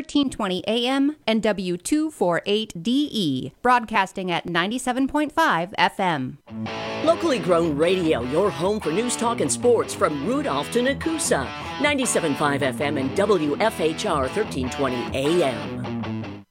1320 AM and W248DE, broadcasting at 97.5 FM. Locally grown radio, your home for news, talk, and sports from Rudolph to Nakusa. 97.5 FM and WFHR 1320 AM.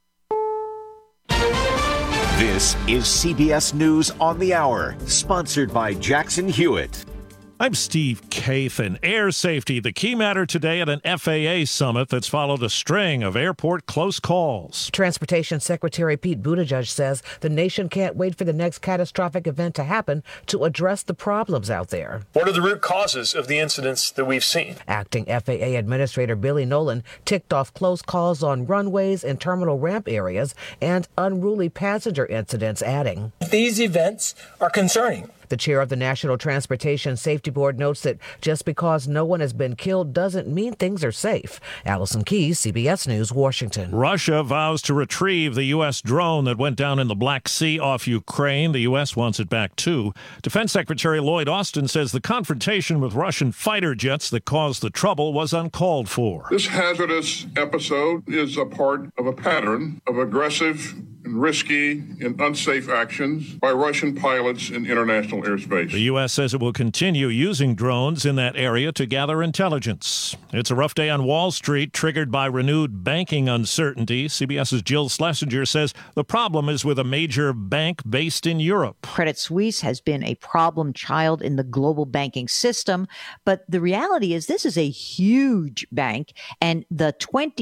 This is CBS News on the Hour, sponsored by Jackson Hewitt. I'm Steve Kathan. Air safety, the key matter today at an FAA summit that's followed a string of airport close calls. Transportation Secretary Pete Buttigieg says the nation can't wait for the next catastrophic event to happen to address the problems out there. What are the root causes of the incidents that we've seen? Acting FAA Administrator Billy Nolan ticked off close calls on runways and terminal ramp areas and unruly passenger incidents, adding, "These events are concerning." The chair of the National Transportation Safety Board notes that just because no one has been killed doesn't mean things are safe. Allison Keyes, CBS News, Washington. Russia vows to retrieve the U.S. drone that went down in the Black Sea off Ukraine. The U.S. wants it back, too. Defense Secretary Lloyd Austin says the confrontation with Russian fighter jets that caused the trouble was uncalled for. This hazardous episode is a part of a pattern of aggressive and risky and unsafe actions by Russian pilots in international airspace. The U.S. says it will continue using drones in that area to gather intelligence. It's a rough day on Wall Street, triggered by renewed banking uncertainty. CBS's Jill Schlesinger says the problem is with a major bank based in Europe. Credit Suisse has been a problem child in the global banking system, but the reality is this is a huge bank, and the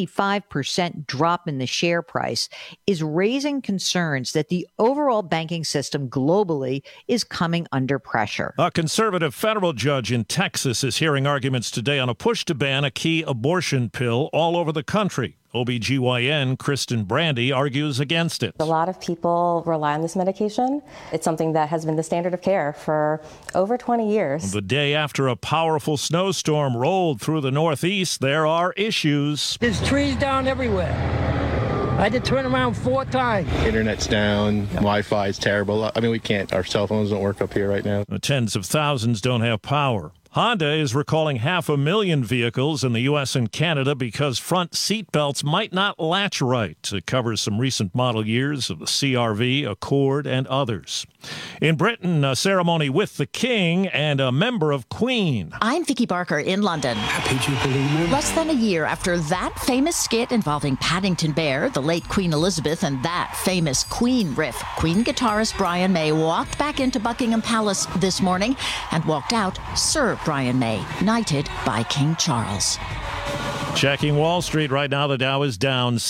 25% drop in the share price is raising concerns that the overall banking system globally is coming under pressure. A conservative federal judge in Texas is hearing arguments today on a push to ban a key abortion pill all over the country. OBGYN Kristen Brandy argues against it. A lot of people rely on this medication. It's something that has been the standard of care for over 20 years. The day after a powerful snowstorm rolled through the Northeast, there are issues. There's trees down everywhere. I had to turn around 4 times. Internet's down. Wi-Fi is terrible. I mean, we can't. Our cell phones don't work up here right now. Tens of thousands don't have power. Honda is recalling 500,000 vehicles in the U.S. and Canada because front seat belts might not latch right. It covers some recent model years of the CR-V, Accord, and others. In Britain, a ceremony with the King and a member of Queen. I'm Vicky Barker in London. Happy Jubilee. Less than a year after that famous skit involving Paddington Bear, the late Queen Elizabeth, and that famous Queen riff, Queen guitarist Brian May walked back into Buckingham Palace this morning and walked out Sir Brian May, knighted by King Charles. Checking Wall Street right now, the Dow is down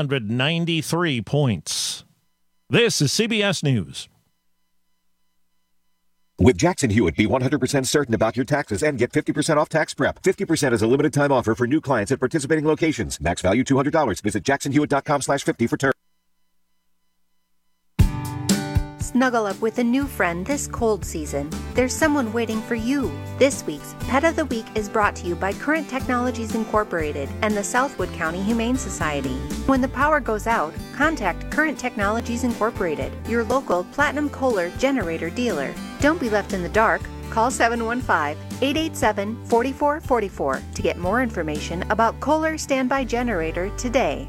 693 points. This is CBS News. With Jackson Hewitt, be 100% certain about your taxes and get 50% off tax prep. 50% is a limited time offer for new clients at participating locations. Max value $200. Visit jacksonhewitt.com/50 for terms. Snuggle up with a new friend this cold season. There's someone waiting for you. This week's Pet of the Week is brought to you by Current Technologies Incorporated and the Southwood County Humane Society. When the power goes out, contact Current Technologies Incorporated, your local Platinum Kohler generator dealer. Don't be left in the dark. Call 715-887-4444 to get more information about Kohler Standby Generator today.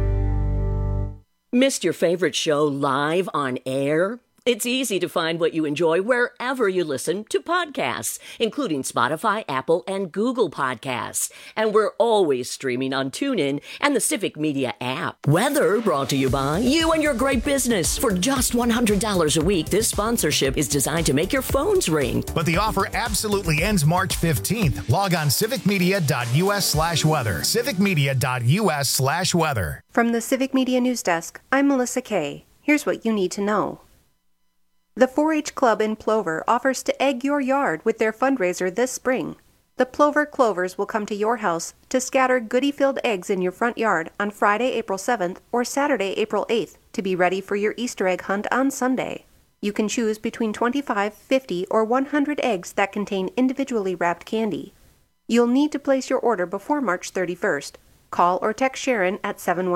Missed your favorite show live on air? It's easy to find what you enjoy wherever you listen to podcasts, including Spotify, Apple, and Google Podcasts. And we're always streaming on TuneIn and the Civic Media app. Weather brought to you by you and your great business. For just $100 a week, this sponsorship is designed to make your phones ring. But the offer absolutely ends March 15th. Log on civicmedia.us/weather. civicmedia.us/weather. From the Civic Media News Desk, I'm Melissa Kay. Here's what you need to know. The 4-H Club in Plover offers to egg your yard with their fundraiser this spring. The Plover Clovers will come to your house to scatter goodie-filled eggs in your front yard on Friday, April 7th or Saturday, April 8th to be ready for your Easter egg hunt on Sunday. You can choose between 25, 50, or 100 eggs that contain individually wrapped candy. You'll need to place your order before March 31st. Call or text Sharon at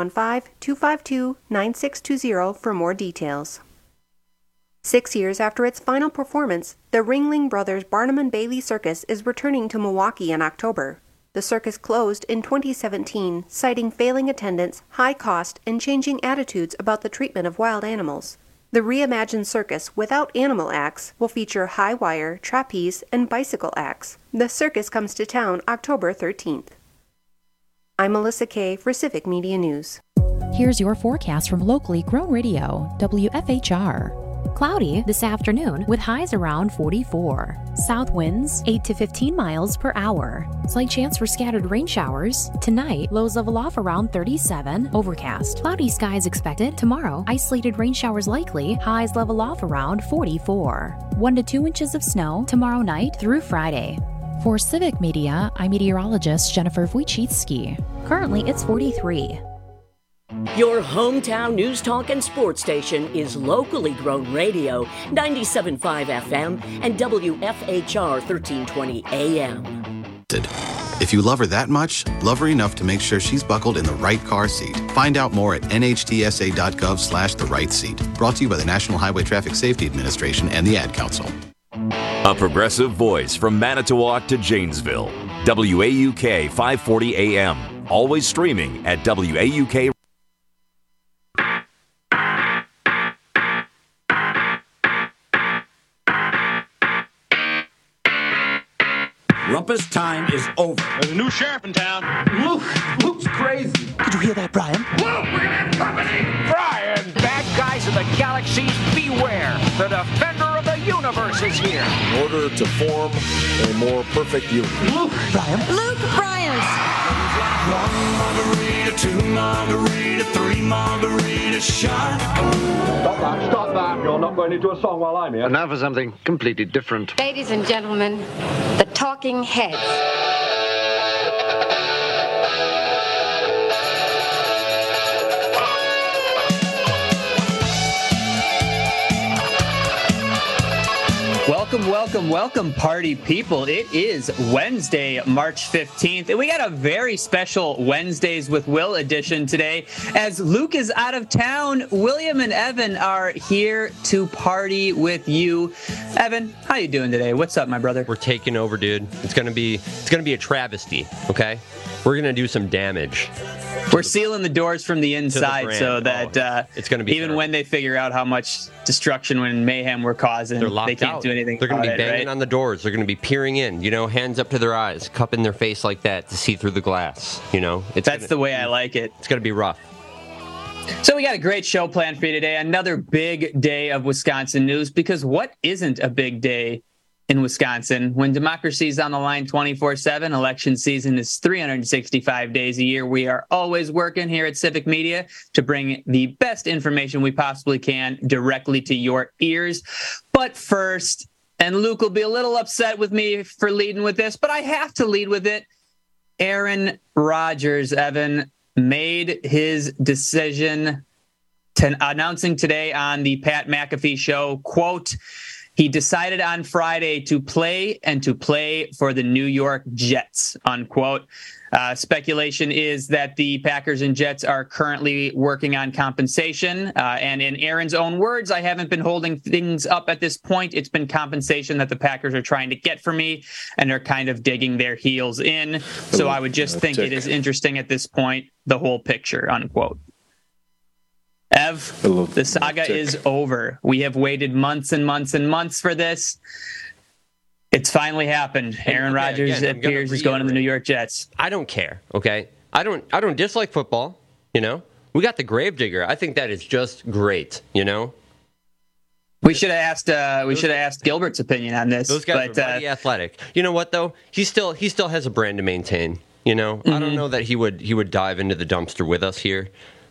715-252-9620 for more details. 6 years after its final performance, the Ringling Brothers Barnum and Bailey Circus is returning to Milwaukee in October. The circus closed in 2017, citing failing attendance, high cost, and changing attitudes about the treatment of wild animals. The reimagined circus without animal acts will feature high wire, trapeze, and bicycle acts. The circus comes to town October 13th. I'm Melissa Kay for Civic Media News. Here's your forecast from locally grown radio, WFHR. Cloudy this afternoon with highs around 44. South winds 8 to 15 miles per hour. Slight chance for scattered rain showers. Tonight, lows level off around 37. Overcast. Cloudy skies expected. Tomorrow, isolated rain showers likely. Highs level off around 44. 1 to 2 inches of snow tomorrow night through Friday. For Civic Media, I'm meteorologist Jennifer Wojcicki. Currently, it's 43. Your hometown news talk and sports station is locally grown radio, 97.5 FM and WFHR 1320 AM. If you love her that much, love her enough to make sure she's buckled in the right car seat. Find out more at nhtsa.gov/the right seat. Brought to you by the National Highway Traffic Safety Administration and the Ad Council. A progressive voice from Manitowoc to Janesville. WAUK 540 AM. Always streaming at WAUK. Rumpus time is over. There's a new sheriff in town. Luke's crazy. Did you hear that, Brian? Luke, we're gonna have company! Brian! Bad guys of the galaxies, beware! The defender of the universe is here! In order to form a more perfect union. Luke! Brian? Luke Bryans! 1 margarita, 2 margarita, 3 margarita shot. Stop that. You're not going into a song while I'm here. And now for something completely different. Ladies and gentlemen, the Talking Heads. Welcome, party people. It is Wednesday, March 15th, and we got a very special Wednesdays with Will edition today. As Luke is out of town, William and Evan are here to party with you. Evan, how you doing today? What's up, my brother? We're taking over, dude. It's gonna be a travesty, okay? We're gonna do some damage. We're sealing the doors from the inside so that it's going to be even when they figure out how much destruction and mayhem we're causing, they can't do anything. They're going to be banging on the doors. They're going to be peering in, hands up to their eyes, cupping their face like that to see through the glass. That's the way I like it. It's going to be rough. So we got a great show planned for you today. Another big day of Wisconsin news, because what isn't a big day in Wisconsin when democracy is on the line 24/7? Election season is 365 days a year. We are always working here at Civic Media to bring the best information we possibly can directly to your ears. But first, and Luke will be a little upset with me for leading with this, but I have to lead with it. Aaron Rodgers, Evan, made his decision announcing today on the Pat McAfee show, quote, he decided on Friday to play for the New York Jets, unquote. Speculation is that the Packers and Jets are currently working on compensation. And in Aaron's own words, I haven't been holding things up at this point. It's been compensation that the Packers are trying to get from me, and they're kind of digging their heels in. So I would just think it is interesting at this point, the whole picture, unquote. Ev, the saga is over. We have waited months and months and months for this. It's finally happened. Aaron Rodgers appears is going to the New York Jets. I don't care, okay? I don't dislike football, We got the Gravedigger. I think that is just great, We should have asked Gilbert's opinion on this. Those guys are mighty athletic. You know what though? He still has a brand to maintain, Mm-hmm. I don't know that he would dive into the dumpster with us here.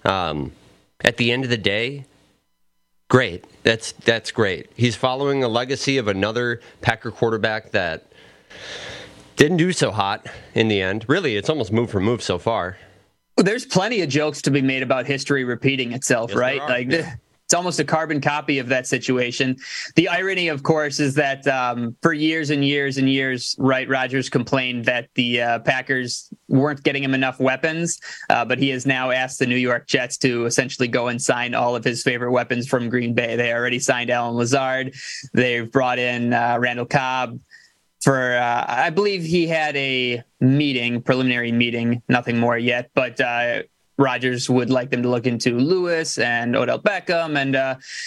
At the end of the day, great. That's great. He's following a legacy of another Packer quarterback that didn't do so hot in the end. Really, it's almost move for move so far. There's plenty of jokes to be made about history repeating itself, yes, right? It's almost a carbon copy of that situation. The irony, of course, is that for years and years and years, right, Rodgers complained that the Packers weren't getting him enough weapons, but he has now asked the New York Jets to essentially go and sign all of his favorite weapons from Green Bay. They already signed Allen Lazard. They've brought in Randall Cobb. I believe he had a preliminary meeting, nothing more yet, but Rodgers would like them to look into Lewis and Odell Beckham. And,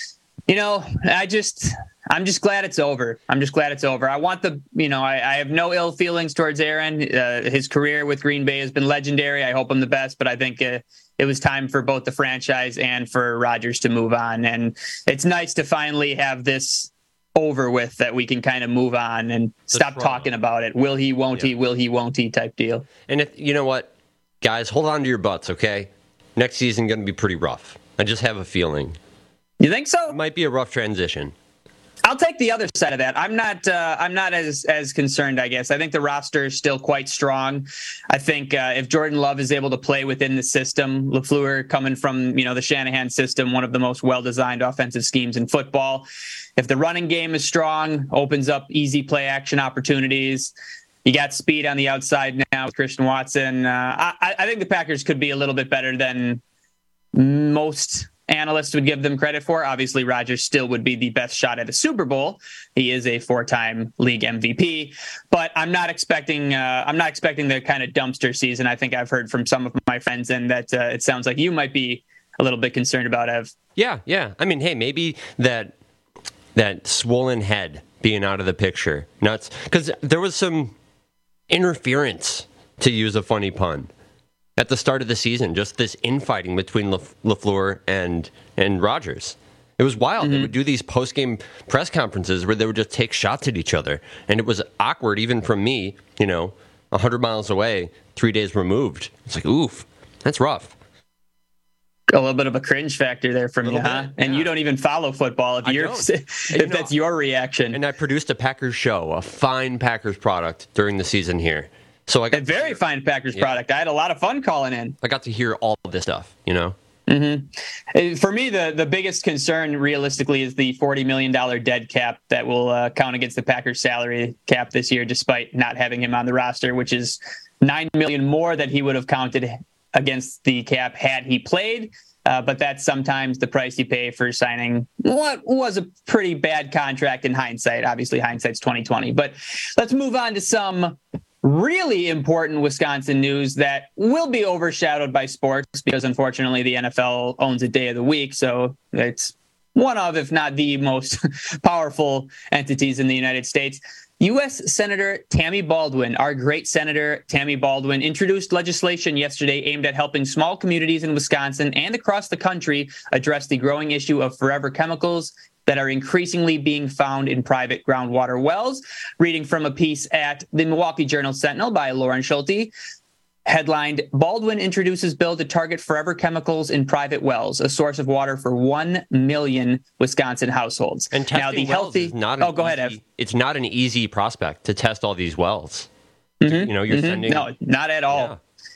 I'm just glad it's over. I want I have no ill feelings towards Aaron. His career with Green Bay has been legendary. I hope him the best, but I think it was time for both the franchise and for Rodgers to move on. And it's nice to finally have this over with, that we can kind of move on and stop talking about it. Will he, won't he, will he, won't he type deal. And if you know what, guys, hold on to your butts, okay? Next season going to be pretty rough. I just have a feeling. You think so? It might be a rough transition. I'll take the other side of that. I'm not as concerned, I guess. I think the roster is still quite strong. I think if Jordan Love is able to play within the system, LaFleur coming from, the Shanahan system, one of the most well-designed offensive schemes in football. If the running game is strong, opens up easy play action opportunities. You got speed on the outside now with Christian Watson. I think the Packers could be a little bit better than most analysts would give them credit for. Obviously, Rodgers still would be the best shot at a Super Bowl. He is a 4-time league MVP, but I'm not expecting the kind of dumpster season I think I've heard from some of my friends, and that it sounds like you might be a little bit concerned about, Ev. Yeah. I mean, hey, maybe that swollen head being out of the picture. Nuts. Because there was some interference, to use a funny pun, at the start of the season, just this infighting between LaFleur and Rodgers. It was wild. Mm-hmm. They would do these post-game press conferences where they would just take shots at each other. And it was awkward even from me, 100 miles away, 3 days removed. It's like, oof, that's rough. A little bit of a cringe factor there from you, huh? And you don't even follow football if that's your reaction. And I produced a Packers show, a fine Packers product during the season here. So I got a very fine Packers product. I had a lot of fun calling in. I got to hear all of this stuff, Mm-hmm. For me, the biggest concern realistically is the $40 million dead cap that will count against the Packers salary cap this year, despite not having him on the roster, which is $9 million more than he would have counted against the cap had he played. But that's sometimes the price you pay for signing what was a pretty bad contract in hindsight. Obviously, hindsight's 2020. But let's move on to some really important Wisconsin news that will be overshadowed by sports because, unfortunately, the NFL owns a day of the week. So it's one of, if not the most powerful entities in the United States. U.S. Senator Tammy Baldwin, our great Senator Tammy Baldwin, introduced legislation yesterday aimed at helping small communities in Wisconsin and across the country address the growing issue of forever chemicals that are increasingly being found in private groundwater wells. Reading from a piece at the Milwaukee Journal-Sentinel by Lauren Schulte, headlined, Baldwin introduces bill to target forever chemicals in private wells, a source of water for 1 million Wisconsin households. And now the healthy. Go ahead, Ev. It's not an easy prospect to test all these wells. Mm-hmm. You're sending. No, not at all. Yeah.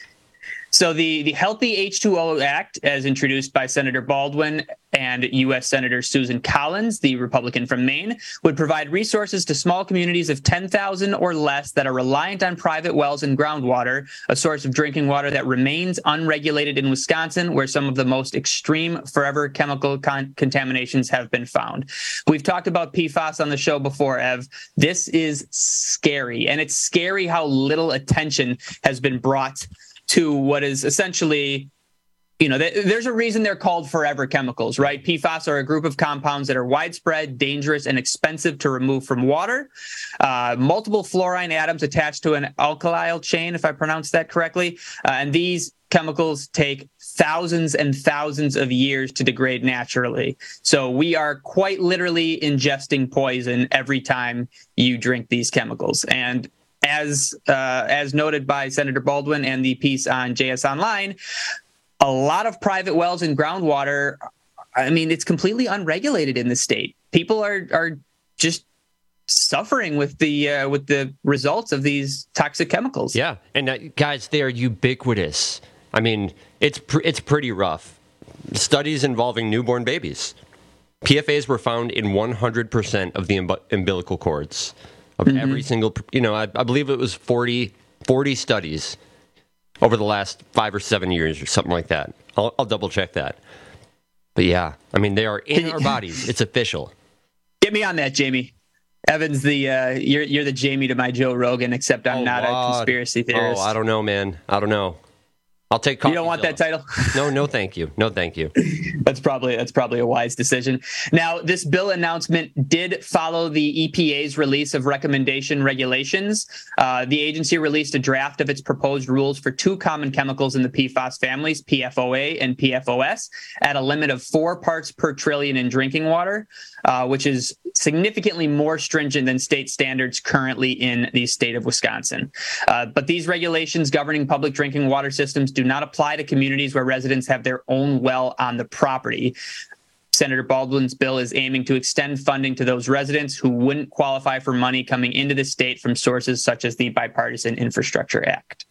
So the Healthy H2O Act, as introduced by Senator Baldwin and U.S. Senator Susan Collins, the Republican from Maine, would provide resources to small communities of 10,000 or less that are reliant on private wells and groundwater, a source of drinking water that remains unregulated in Wisconsin, where some of the most extreme forever chemical contaminations have been found. We've talked about PFAS on the show before, Ev. This is scary, and it's scary how little attention has been brought to what is essentially, there's a reason they're called forever chemicals, right? PFAS are a group of compounds that are widespread, dangerous, and expensive to remove from water. Multiple fluorine atoms attached to an alkyl chain, if I pronounced that correctly. And these chemicals take thousands and thousands of years to degrade naturally. So we are quite literally ingesting poison every time you drink these chemicals. And as noted by Senator Baldwin and the piece on JS Online, a lot of private wells and groundwater, it's completely unregulated in the state. People are just suffering with the results of these toxic chemicals. Yeah, and guys, they are ubiquitous. It's pretty rough. Studies involving newborn babies. PFAs were found in 100% of the umbilical cords. Of every single, I believe it was 40 studies over the last 5 or 7 years or something like that. I'll double check that. But yeah, they are in our bodies. It's official. Get me on that, Jamie. Evan's you're the Jamie to my Joe Rogan, except I'm not a conspiracy theorist. Oh, I don't know, man. I don't know. I'll take coffee. You don't want that title? No, thank you. No, thank you. That's probably a wise decision. Now, this bill announcement did follow the EPA's release of recommendation regulations. The agency released a draft of its proposed rules for 2 common chemicals in the PFAS families, PFOA and PFOS, at a limit of 4 parts per trillion in drinking water, which is significantly more stringent than state standards currently in the state of Wisconsin. But these regulations governing public drinking water systems do not apply to communities where residents have their own well on the property. Senator Baldwin's bill is aiming to extend funding to those residents who wouldn't qualify for money coming into the state from sources such as the Bipartisan Infrastructure Act.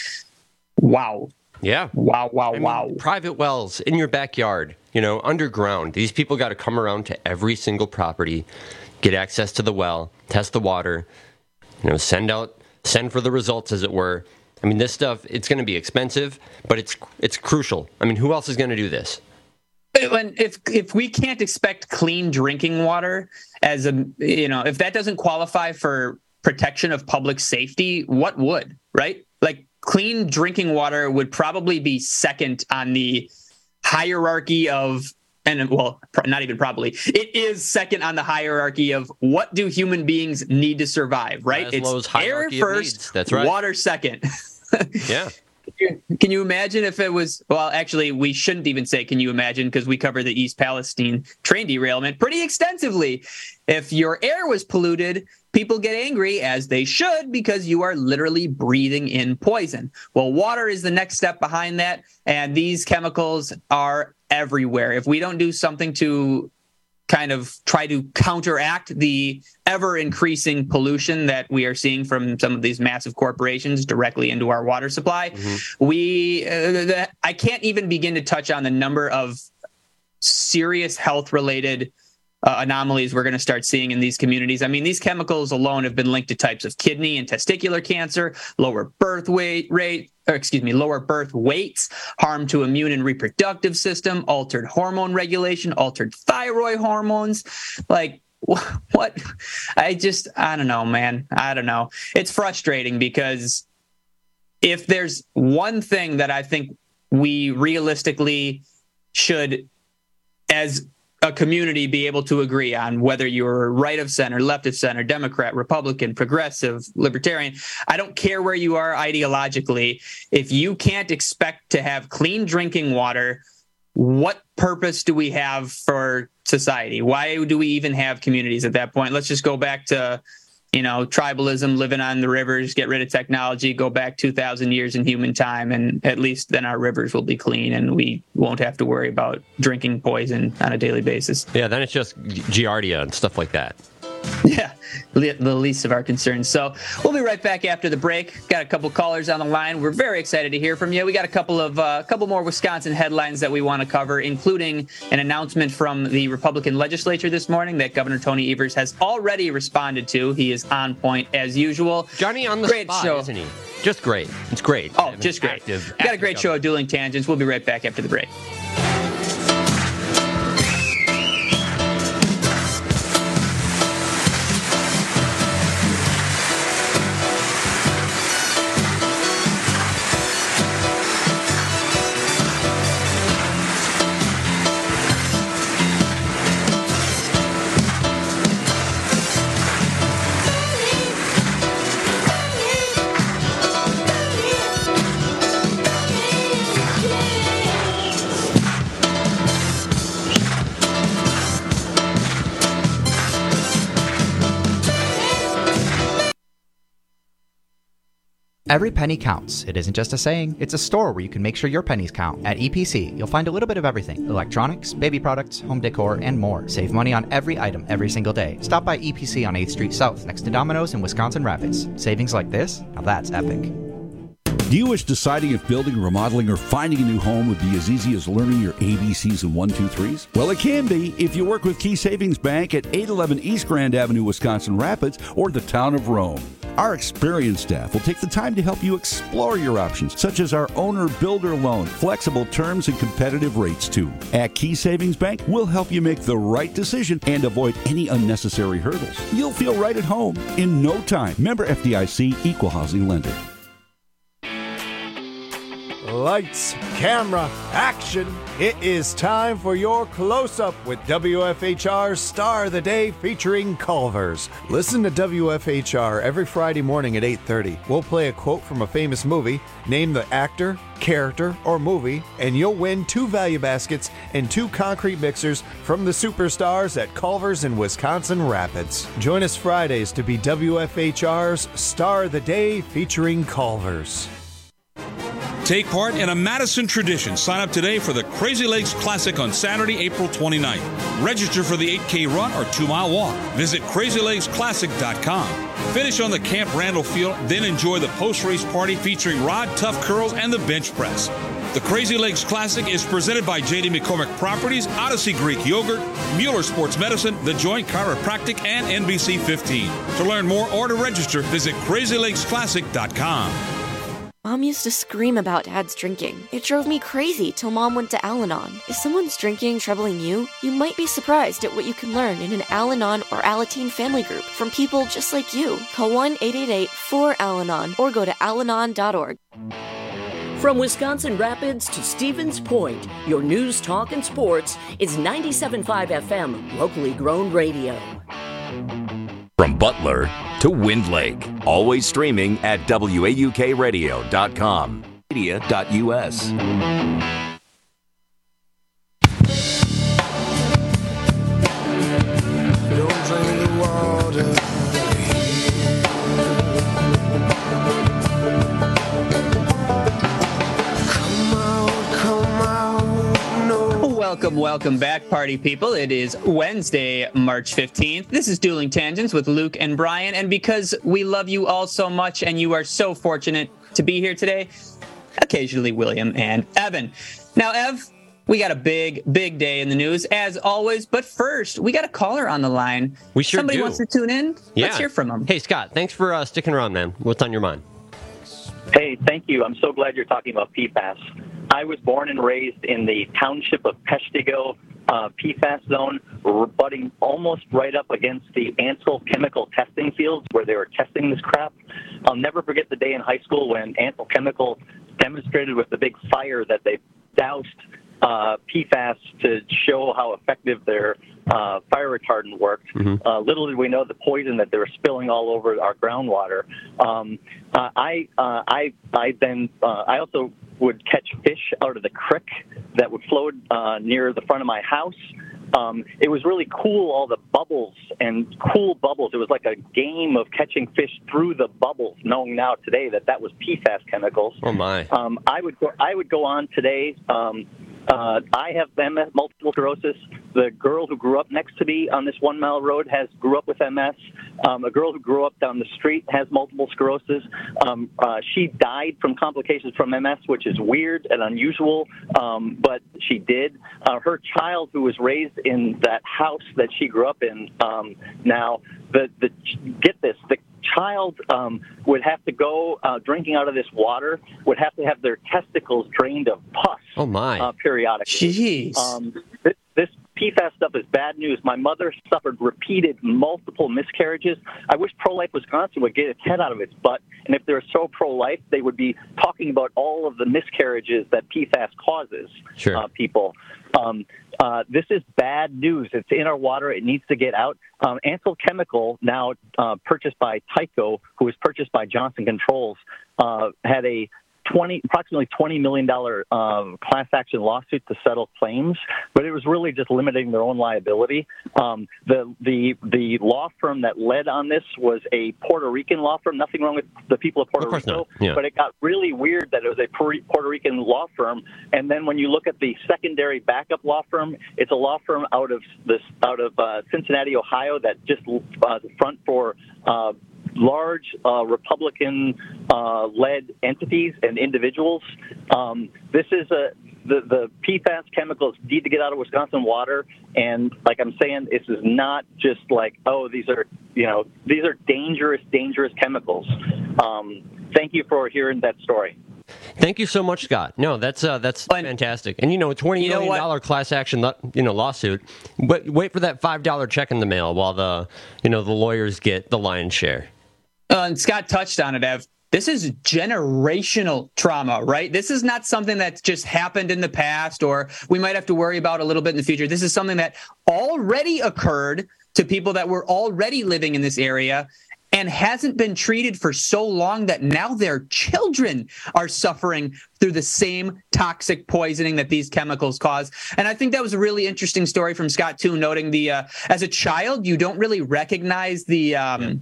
Wow. Yeah. Wow. Private wells in your backyard, underground. These people got to come around to every single property, get access to the well, test the water, send for the results, as it were. I mean, this stuff, it's going to be expensive, but it's crucial. I mean, who else is going to do this? And if we can't expect clean drinking water as if that doesn't qualify for protection of public safety, what would, right? Like, clean drinking water would probably be second on the hierarchy of, not even probably, it is second on the hierarchy of what do human beings need to survive, right? It's air first, that's right. Water second. Yeah. Can you imagine if it was, well, actually, we shouldn't even say can you imagine, because we cover the East Palestine train derailment pretty extensively. If your air was polluted, people get angry, as they should, because you are literally breathing in poison. Well, water is the next step behind that, and these chemicals are everywhere. If we don't do something to kind of try to counteract the ever-increasing pollution that we are seeing from some of these massive corporations directly into our water supply, I can't even begin to touch on the number of serious health-related anomalies we're going to start seeing in these communities. I mean, these chemicals alone have been linked to types of kidney and testicular cancer, lower birth weights, harm to immune and reproductive system, altered hormone regulation, altered thyroid hormones. Like, what? I don't know, man. I don't know. It's frustrating, because if there's one thing that I think we realistically should, as a community, be able to agree on, whether you're right of center, left of center, Democrat, Republican, progressive, libertarian, I don't care where you are ideologically. If you can't expect to have clean drinking water, what purpose do we have for society? Why do we even have communities at that point? Let's just go back to, tribalism, living on the rivers, get rid of technology, go back 2,000 years in human time, and at least then our rivers will be clean and we won't have to worry about drinking poison on a daily basis. Yeah, then it's just Giardia and stuff like that. Yeah, the least of our concerns. So we'll be right back after the break. Got a couple callers on the line. We're very excited to hear from you. We got a couple more Wisconsin headlines that we want to cover, including an announcement from the Republican legislature this morning that Governor Tony Evers has already responded to. He is on point as usual. Johnny on the spot, show. Isn't he? Just great. It's great. Oh, just great. We got a great show of Dueling Tangents. We'll be right back after the break. Every penny counts. It isn't just a saying, it's a store where you can make sure your pennies count. At EPC, you'll find a little bit of everything. Electronics, baby products, home decor, and more. Save money on every item every single day. Stop by EPC on 8th Street South, next to Domino's in Wisconsin Rapids. Savings like this? Now that's epic. Do you wish deciding if building, remodeling, or finding a new home would be as easy as learning your ABCs and 1, 2, 3s? Well, it can be if you work with Key Savings Bank at 811 East Grand Avenue, Wisconsin Rapids, or the town of Rome. Our experienced staff will take the time to help you explore your options, such as our owner-builder loan, flexible terms, and competitive rates, too. At Key Savings Bank, we'll help you make the right decision and avoid any unnecessary hurdles. You'll feel right at home in no time. Member FDIC, Equal Housing Lender. Lights, camera, action. It is time for your close-up with WFHR's Star of the Day featuring Culver's. Listen to WFHR every Friday morning at 8:30. We'll play a quote from a famous movie, name the actor, character, or movie, and you'll win 2 value baskets and 2 concrete mixers from the superstars at Culver's in Wisconsin Rapids. Join us Fridays to be WFHR's Star of the Day featuring Culver's. Take part in a Madison tradition. Sign up today for the Crazy Lakes Classic on Saturday, April 29th. Register for the 8K run or 2-mile walk. Visit CrazyLakesClassic.com. Finish on the Camp Randall field, then enjoy the post-race party featuring Rod Tough Curls and the bench press. The Crazy Lakes Classic is presented by J.D. McCormick Properties, Odyssey Greek Yogurt, Mueller Sports Medicine, The Joint Chiropractic, and NBC 15. To learn more or to register, visit CrazyLakesClassic.com. Mom used to scream about Dad's drinking. It drove me crazy till Mom went to Al-Anon. If someone's drinking troubling you, you might be surprised at what you can learn in an Al-Anon or Alateen family group from people just like you. Call 1-888-4-AL-ANON or go to alanon.org. From Wisconsin Rapids to Stevens Point, your news, talk, and sports is 97.5 FM, locally grown radio. From Butler to Wind Lake, always streaming at WAUKradio.com, media.us. Don't drink the water. Welcome back, party people. It is Wednesday, March 15th. This is Dueling Tangents with Luke and Brian, and because we love you all so much and you are so fortunate to be here today, occasionally William and Evan. Now, Ev, we got a big day in the news, as always, but first, we got a caller on the line. We sure Somebody do. wants to tune in? Yeah. Let's hear from him. Hey, Scott, thanks for sticking around, man. What's on your mind? Hey, thank you. I'm so glad you're talking about PFAS. I was born and raised in the township of Peshtigo PFAS zone, butting almost right up against the Ansel chemical testing fields where they were testing this crap. I'll never forget the day in high school when Ansel Chemical demonstrated with the big fire that they doused PFAS to show how effective their fire retardant worked. Mm-hmm. Little did we know the poison that they were spilling all over our groundwater. I also would catch fish out of the creek that would float near the front of my house. It was really cool, all the bubbles and cool bubbles. It was like a game of catching fish through the bubbles, knowing now today that was PFAS chemicals. Oh, my. I would go on today. I have MS, multiple sclerosis. The girl who grew up next to me on this 1 mile road grew up with MS. A girl who grew up down the street has multiple sclerosis. She died from complications from MS, which is weird and unusual, but she did. Her child, who was raised in that house that she grew up in, get this, the child would have to go drinking out of this water, would have to have their testicles drained of pus. Oh, my. Periodically. Jeez. This PFAS stuff is bad news. My mother suffered multiple miscarriages. I wish Pro-Life Wisconsin would get its head out of its butt, and if they're so pro-life, they would be talking about all of the miscarriages that PFAS causes people. This is bad news. It's in our water. It needs to get out. Ansel Chemical, now purchased by Tyco, who was purchased by Johnson Controls, had a approximately $20 million class action lawsuit to settle claims, but it was really just limiting their own liability. The law firm that led on this was a Puerto Rican law firm. Nothing wrong with the people of Puerto Rico, but it got really weird that it was a Puerto Rican law firm. And then when you look at the secondary backup law firm, it's a law firm out of Cincinnati, Ohio, that just front for large Republican-led entities and individuals. This is the PFAS chemicals need to get out of Wisconsin water. And like I'm saying, this is not just like, oh, these are dangerous chemicals. Thank you for hearing that story. Thank you so much, Scott. No, that's fantastic. And, $20 million class action, lawsuit. But wait for that $5 check in the mail while the lawyers get the lion's share. And Scott touched on it, Ev. This is generational trauma, right? This is not something that's just happened in the past or we might have to worry about a little bit in the future. This is something that already occurred to people that were already living in this area and hasn't been treated for so long that now their children are suffering through the same toxic poisoning that these chemicals cause. And I think that was a really interesting story from Scott, too, noting as a child, you don't really recognize the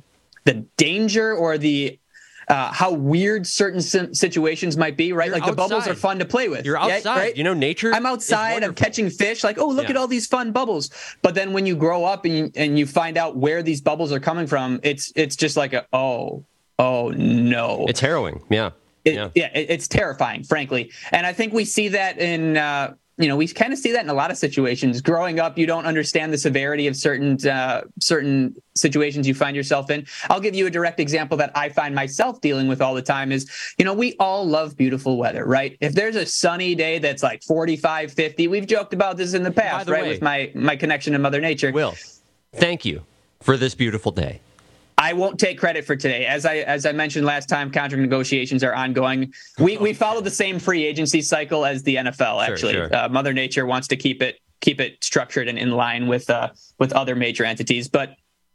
danger or the how weird certain situations might be, right? You're like outside. The bubbles are fun to play with. You're outside, right? Nature. I'm outside, I'm catching fish, like, oh, look at all these fun bubbles. But then when you grow up and you find out where these bubbles are coming from, it's just like oh no. It's harrowing, it's terrifying, frankly. And I think we see that in we kind of see that in a lot of situations. Growing up, you don't understand the severity of certain situations you find yourself in. I'll give you a direct example that I find myself dealing with all the time is, we all love beautiful weather, right? If there's a sunny day that's like 45, 50, we've joked about this in the past, right? With my connection to Mother Nature. Will, thank you for this beautiful day. I won't take credit for today. As I mentioned last time, contract negotiations are ongoing. We follow the same free agency cycle as the NFL, actually. Sure. Mother Nature wants to keep it structured and in line with other major entities. But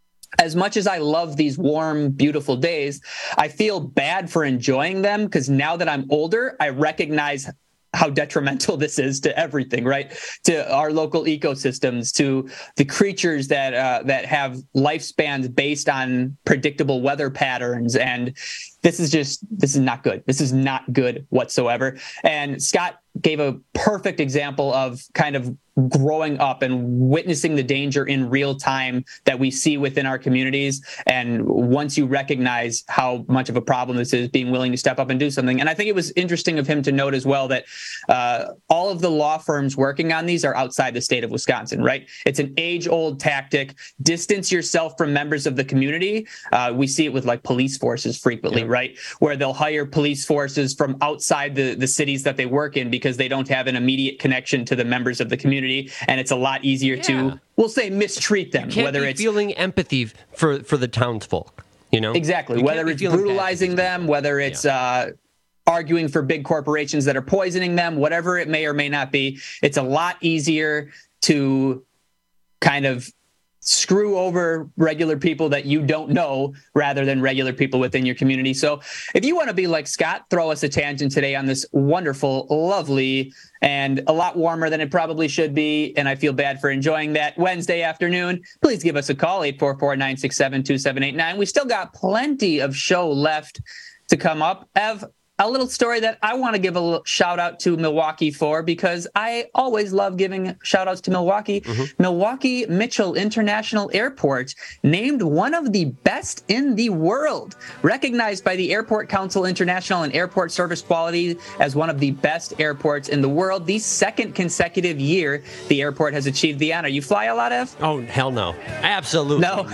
as much as I love these warm, beautiful days, I feel bad for enjoying them because now that I'm older, I recognize how detrimental this is to everything, right? To our local ecosystems, to the creatures that have lifespans based on predictable weather patterns. And this is not good. This is not good whatsoever. And Scott gave a perfect example of kind of growing up and witnessing the danger in real time that we see within our communities. And once you recognize how much of a problem this is, being willing to step up and do something. And I think it was interesting of him to note as well that all of the law firms working on these are outside the state of Wisconsin, right? It's an age-old tactic. Distance yourself from members of the community. We see it with like police forces frequently, right? Where they'll hire police forces from outside the cities that they work in because they don't have an immediate connection to the members of the community. And it's a lot easier to, we'll say, mistreat them. Whether it's feeling empathy for the townsfolk, Exactly. Whether it's brutalizing them, whether it's arguing for big corporations that are poisoning them, whatever it may or may not be, it's a lot easier to kind of screw over regular people that you don't know rather than regular people within your community. So if you want to be like Scott, throw us a tangent today on this wonderful, lovely, and a lot warmer than it probably should be, and I feel bad for enjoying that Wednesday afternoon. Please give us a call, 844-967-2789. We still got plenty of show left to come up. Ev, a little story that I want to give a little shout out to Milwaukee for, because I always love giving shout outs to Milwaukee. Mm-hmm. Milwaukee Mitchell International Airport named one of the best in the world, recognized by the Airport Council International and Airport Service Quality as one of the best airports in the world. The second consecutive year the airport has achieved the honor. You fly a lot, Ev? Oh, hell no. Absolutely not.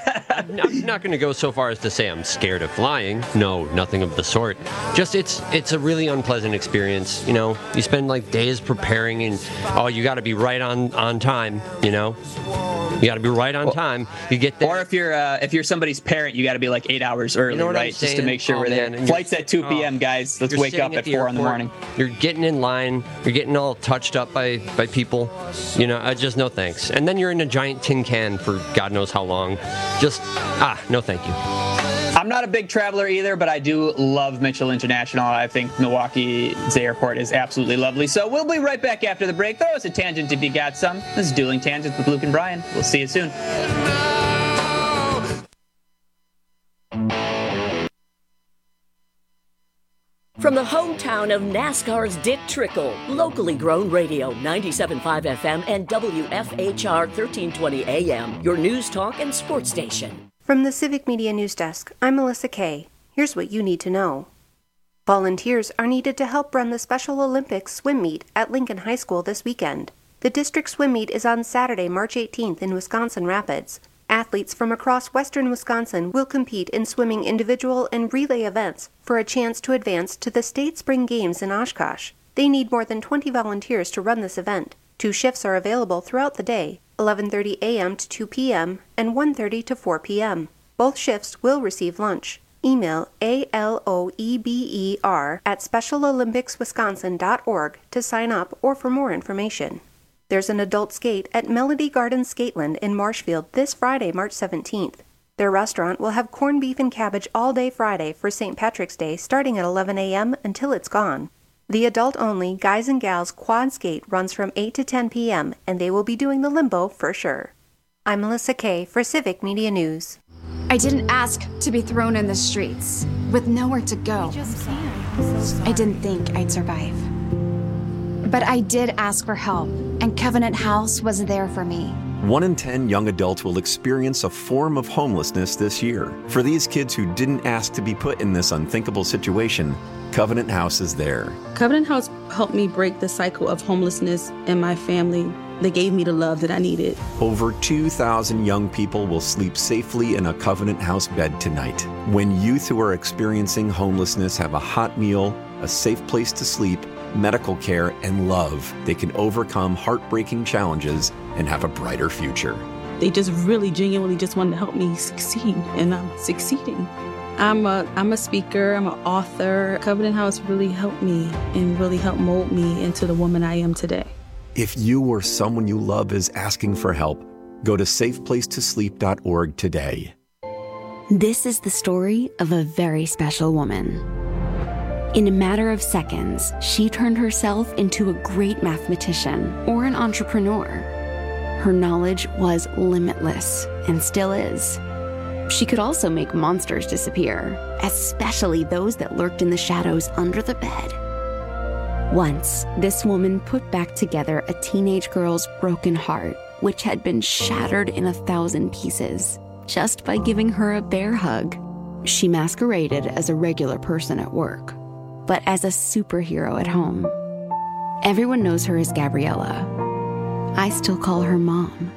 I'm not going to go so far as to say I'm scared of flying. No, nothing of the sort. Just it's a really unpleasant experience. You spend like days preparing and you got to be right on time. You got to be right on time. You get there. Or if you're somebody's parent, you got to be like 8 hours early, right? Just to make sure we're there. Flight's at 2 p.m., guys. Let's wake up at 4 in the morning. You're getting in line. You're getting all touched up by people. Just no thanks. And then you're in a giant tin can for God knows how long. Just no thank you. I'm not a big traveler either, but I do love Mitchell International. I think Milwaukee's airport is absolutely lovely. So we'll be right back after the break. Throw us a tangent if you got some. This is Dueling Tangents with Luke and Brian. We'll see you soon. From the hometown of NASCAR's Dick Trickle, locally grown radio, 97.5 FM and WFHR 1320 AM, your news talk and sports station. From the Civic Media News Desk, I'm Melissa Kay. Here's what you need to know. Volunteers are needed to help run the Special Olympics swim meet at Lincoln High School this weekend. The district swim meet is on Saturday, March 18th in Wisconsin Rapids. Athletes from across western Wisconsin will compete in swimming individual and relay events for a chance to advance to the State Spring Games in Oshkosh. They need more than 20 volunteers to run this event. 2 shifts are available throughout the day, 11:30 a.m. to 2 p.m. and 1:30 to 4 p.m. Both shifts will receive lunch. Email aloeber@specialolympicswisconsin.org to sign up or for more information. There's an adult skate at Melody Gardens Skateland in Marshfield this Friday, March 17th. Their restaurant will have corned beef and cabbage all day Friday for St. Patrick's Day starting at 11 a.m. until it's gone. The adult-only Guys and Gals Quad Skate runs from 8 to 10 p.m. and they will be doing the limbo for sure. I'm Melissa Kay for Civic Media News. I didn't ask to be thrown in the streets with nowhere to go. I didn't think I'd survive. But I did ask for help, and Covenant House was there for me. 1 in 10 young adults will experience a form of homelessness this year. For these kids who didn't ask to be put in this unthinkable situation, Covenant House is there. Covenant House helped me break the cycle of homelessness in my family. They gave me the love that I needed. Over 2,000 young people will sleep safely in a Covenant House bed tonight. When youth who are experiencing homelessness have a hot meal, a safe place to sleep, medical care, and love, they can overcome heartbreaking challenges and have a brighter future. They just really genuinely just wanted to help me succeed, and I'm succeeding. I'm a speaker, I'm an author. Covenant House really helped me and really helped mold me into the woman I am today. If you or someone you love is asking for help, go to safeplacetosleep.org today. This is the story of a very special woman. In a matter of seconds, she turned herself into a great mathematician or an entrepreneur. Her knowledge was limitless and still is. She could also make monsters disappear, especially those that lurked in the shadows under the bed. Once, this woman put back together a teenage girl's broken heart, which had been shattered in 1,000 pieces, just by giving her a bear hug. She masqueraded as a regular person at work, but as a superhero at home. Everyone knows her as Gabriella. I still call her Mom.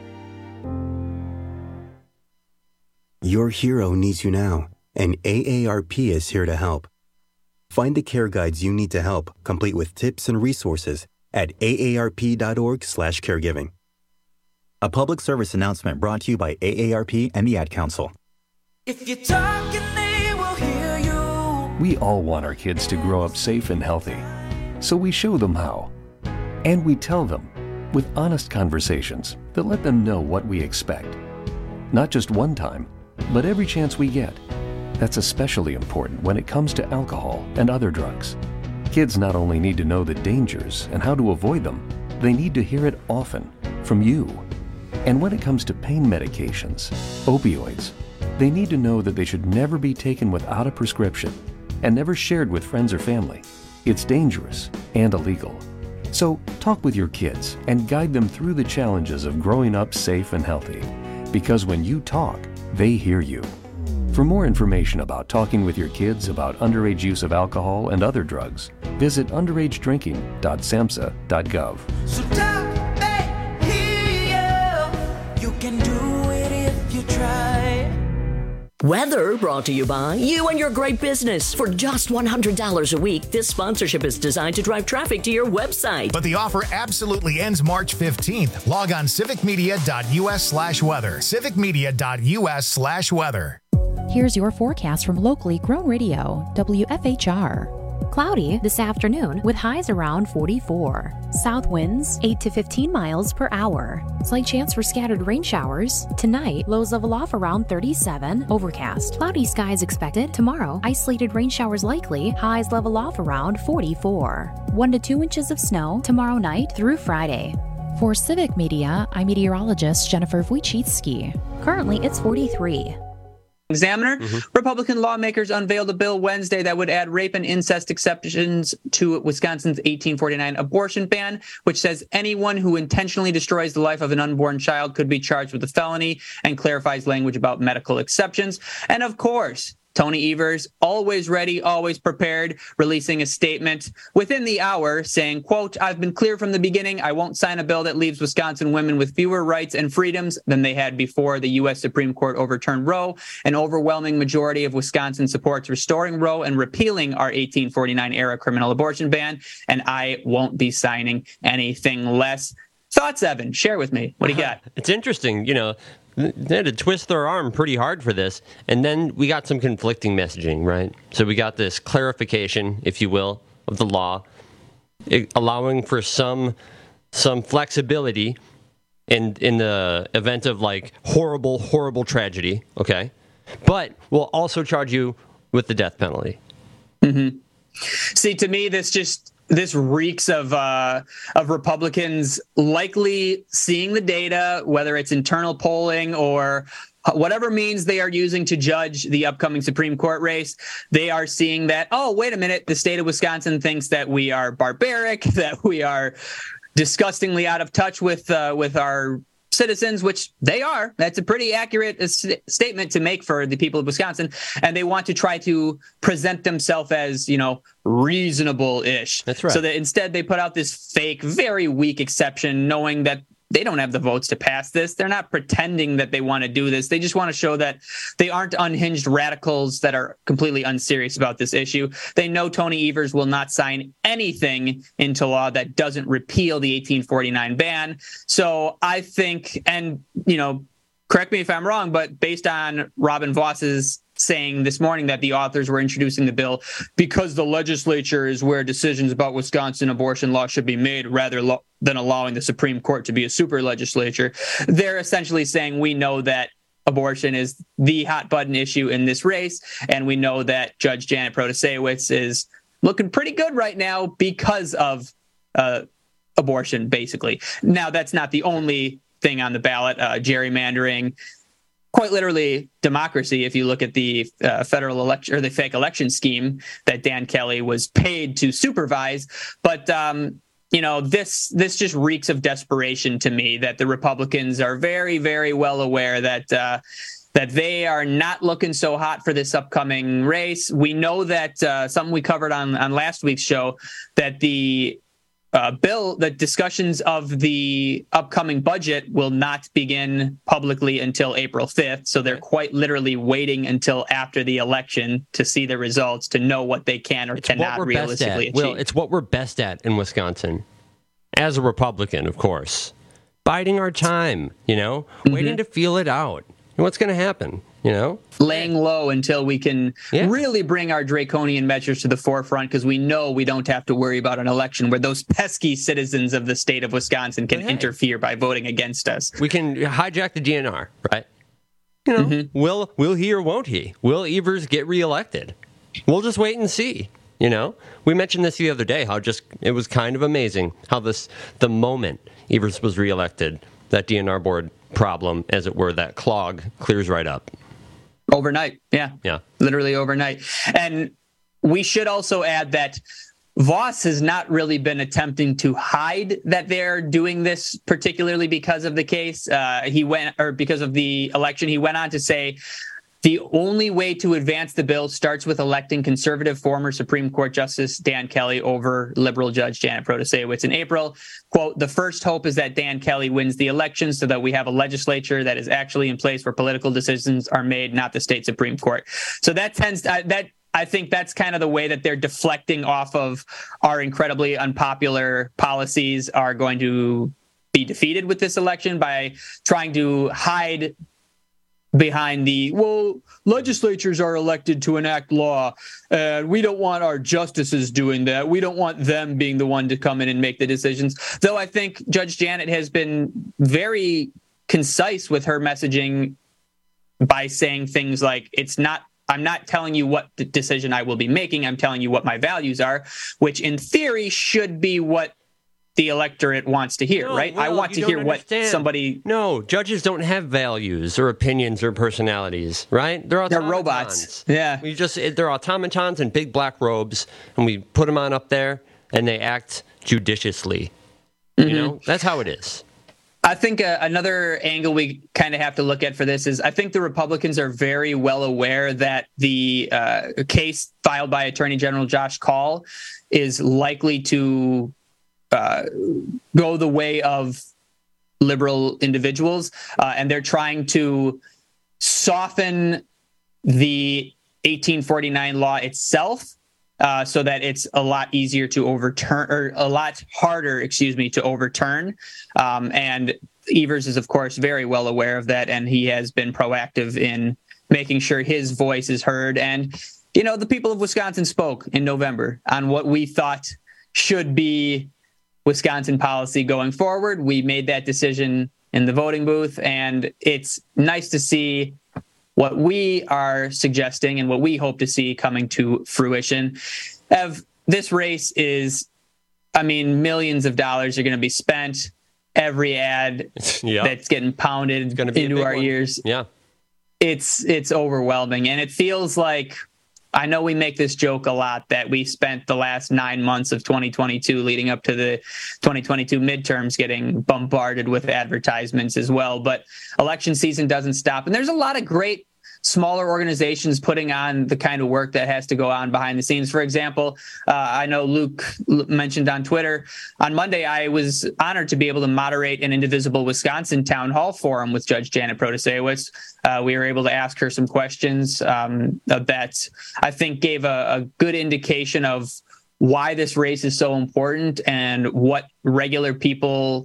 Your hero needs you now, and AARP is here to help. Find the care guides you need to help, complete with tips and resources at aarp.org/caregiving. A public service announcement brought to you by AARP and the Ad Council. If you're talking, they will hear you. We all want our kids to grow up safe and healthy, so we show them how. And we tell them with honest conversations that let them know what we expect. Not just one time, but every chance we get. That's especially important when it comes to alcohol and other drugs. Kids not only need to know the dangers and how to avoid them, they need to hear it often from you. And when it comes to pain medications, opioids, they need to know that they should never be taken without a prescription and never shared with friends or family. It's dangerous and illegal. So talk with your kids and guide them through the challenges of growing up safe and healthy. Because when you talk, they hear you. For more information about talking with your kids about underage use of alcohol and other drugs, visit underagedrinking.samhsa.gov. So talk, they hear you. You can do it if you try. Weather brought to you by you and your great business. For just $100 a week, this sponsorship is designed to drive traffic to your website. But the offer absolutely ends March 15th. Log on civicmedia.us/weather. civicmedia.us/weather. Here's your forecast from locally grown radio, WFHR. Cloudy this afternoon with highs around 44. South winds 8 to 15 miles per hour. Slight chance for scattered rain showers. Tonight, lows level off around 37. Overcast. Cloudy skies expected. Tomorrow, isolated rain showers likely. Highs level off around 44. 1 to 2 inches of snow tomorrow night through Friday. For Civic Media, I'm meteorologist Jennifer Wojcicki. Currently, it's 43. Examiner, Republican lawmakers unveiled a bill Wednesday that would add rape and incest exceptions to Wisconsin's 1849 abortion ban, which says anyone who intentionally destroys the life of an unborn child could be charged with a felony, and clarifies language about medical exceptions. And of course, Tony Evers, always ready, always prepared, releasing a statement within the hour saying, quote, "I've been clear from the beginning. I won't sign a bill that leaves Wisconsin women with fewer rights and freedoms than they had before the U.S. Supreme Court overturned Roe. An overwhelming majority of Wisconsin supports restoring Roe and repealing our 1849-era criminal abortion ban, and I won't be signing anything less." Thoughts, Evan? Share with me. What do you got? It's interesting, they had to twist their arm pretty hard for this, and then we got some conflicting messaging, right? So we got this clarification, if you will, of the law, allowing for some flexibility in the event of like horrible tragedy, okay? But we'll also charge you with the death penalty. Mm-hmm. See, to me, this reeks of Republicans likely seeing the data, whether it's internal polling or whatever means they are using to judge the upcoming Supreme Court race. They are seeing that, oh, wait a minute, the state of Wisconsin thinks that we are barbaric, that we are disgustingly out of touch with our citizens, which they are. That's a pretty accurate statement to make for the people of Wisconsin. And they want to try to present themselves as, reasonable-ish. That's right. So that instead they put out this fake, very weak exception, knowing that they don't have the votes to pass this. They're not pretending that they want to do this. They just want to show that they aren't unhinged radicals that are completely unserious about this issue. They know Tony Evers will not sign anything into law that doesn't repeal the 1849 ban. So I think, and, correct me if I'm wrong, but based on Robin Voss's saying this morning that the authors were introducing the bill because the legislature is where decisions about Wisconsin abortion law should be made rather than allowing the Supreme Court to be a super legislature. They're essentially saying we know that abortion is the hot button issue in this race, and we know that Judge Janet Protasewicz is looking pretty good right now because of abortion, basically. Now, that's not the only thing on the ballot. Gerrymandering, quite literally democracy, if you look at the federal election or the fake election scheme that Dan Kelly was paid to supervise. But, this just reeks of desperation to me, that the Republicans are very, very well aware that they are not looking so hot for this upcoming race. We know that something we covered on last week's show, that the discussions of the upcoming budget will not begin publicly until April 5th. So they're quite literally waiting until after the election to see the results, to know what they can or cannot realistically achieve. Well, it's what we're best at in Wisconsin. As a Republican, of course. Biding our time, waiting to feel it out. And what's going to happen? Laying low until we can really bring our draconian measures to the forefront, because we know we don't have to worry about an election where those pesky citizens of the state of Wisconsin can interfere by voting against us. We can hijack the DNR, right? Will he or won't he? Will Evers get reelected? We'll just wait and see. We mentioned this the other day, how it was kind of amazing how the moment Evers was reelected, that DNR board problem, as it were, that clog clears right up. Overnight. Yeah. Literally overnight. And we should also add that Voss has not really been attempting to hide that they're doing this, particularly because of the case. Because of the election. He went on to say, the only way to advance the bill starts with electing conservative former Supreme Court Justice Dan Kelly over liberal Judge Janet Protasewicz in April. Quote, "The first hope is that Dan Kelly wins the election so that we have a legislature that is actually in place where political decisions are made, not the state Supreme Court." So I think that's kind of the way that they're deflecting off of our incredibly unpopular policies are going to be defeated with this election, by trying to hide behind legislatures are elected to enact law, and we don't want our justices doing that. We don't want them being the one to come in and make the decisions. Though I think Judge Janet has been very concise with her messaging by saying things like, I'm not telling you what the decision I will be making. I'm telling you what my values are, which in theory should be what the electorate wants to hear, right? I want to hear what somebody... No, judges don't have values or opinions or personalities, right? They're robots. Yeah. They're automatons in big black robes, and we put them on up there, and they act judiciously. That's how it is. I think another angle we kind of have to look at for this is I think the Republicans are very well aware that the case filed by Attorney General Josh Kaul is likely to go the way of liberal individuals, and they're trying to soften the 1849 law itself so that it's a lot easier to overturn, or a lot harder, to overturn. And Evers is, of course, very well aware of that, and he has been proactive in making sure his voice is heard. And, you know, the people of Wisconsin spoke in November on what we thought should be Wisconsin policy going forward. We made that decision in the voting booth, and it's nice to see what we are suggesting and what we hope to see coming to fruition. This race is, I mean, millions of dollars are going to be spent. Every ad that's getting pounded into our ears. Yeah. It's overwhelming. And it feels like, I know we make this joke a lot that we spent the last 9 months of 2022 leading up to the 2022 midterms getting bombarded with advertisements as well. But election season doesn't stop. And there's a lot of great smaller organizations putting on the kind of work that has to go on behind the scenes. For example, I know Luke mentioned on Twitter, on Monday, I was honored to be able to moderate an Indivisible Wisconsin town hall forum with Judge Janet Protasewicz. We were able to ask her some questions that I think gave a good indication of why this race is so important and why regular people,